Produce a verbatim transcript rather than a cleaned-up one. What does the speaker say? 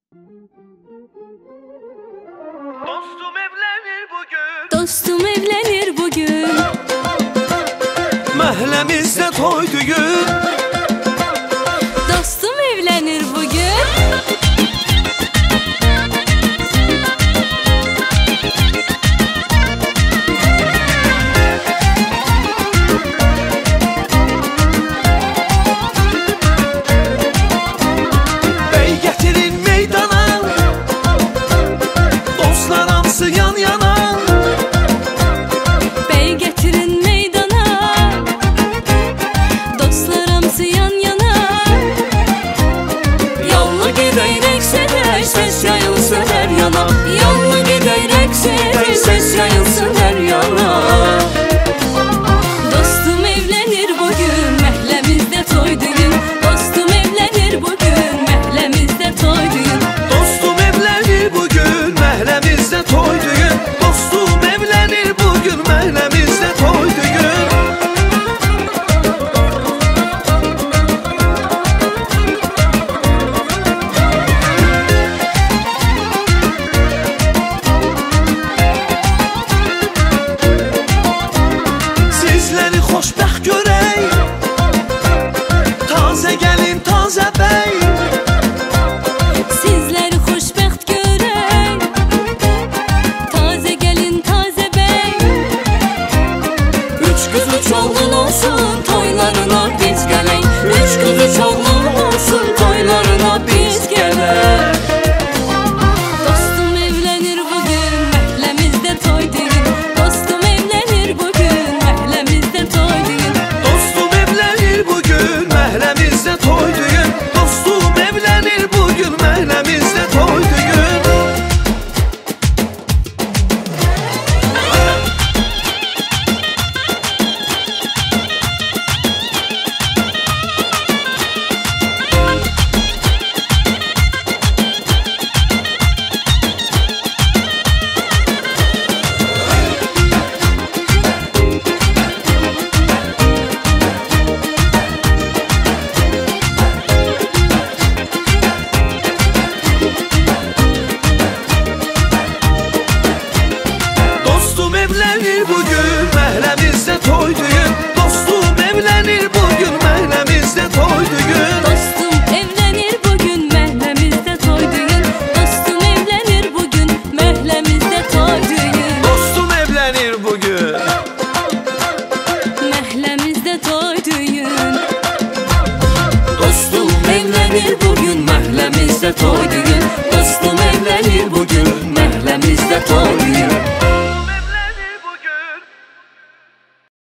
Dostum evlenir bugün. Dostum evlenir bugün. Mahlemizde toy düğün. Dostum evlenir bugün. Bey getirin meydana, dostlar hamsı yan yana. Bey getirin meydana, dostlar hamsı yan yana. Yollu giderek sever, ses yayılsın her yana. Yollu giderek sever, ses yayılsın her yana. Dostum evlenir bugün, mehlemizde toy düğün. Dostum evlenir bugün, mehlemizde toy düğün. Dostum evlenir bugün, mahlemizde toy düğün. Dostum evlenir bugün, mahlemizde toy düğün. Sizleri xoşbəxt görək, taze gəlin, taze bəy. Sizleri xoşbəxt görək, taze gelin, taze bey. Üç kız üç oğlun olsun, toylarına biz gələk. Üç kız üç oğlun olsun, toylarına biz gələk. Dostum evlenir bugün, mehlemizde toy düğün. Dostum evlenir bugün, mehlemizde toy düğün. Dostum evlenir bugün, mahlemizde toy düğün. Dostum evlenir bugün, mahlemizde toy düğün. Dostum evlenir bugün, mahlemizde toy düğün. Dostum evlenir bugün, mahlemizde toy düğün. Dostum evlenir bugün, mehlemizde toy düğün. Dostum evlenir bugün, mehlemizde toy düğün. Dostum evlenir bugün. Mehlemizde toy düğün. Dostum Evlenir bugün, mehlemizde toy düğün. Dostum evlenir bugün, mehlemizde toy düğün.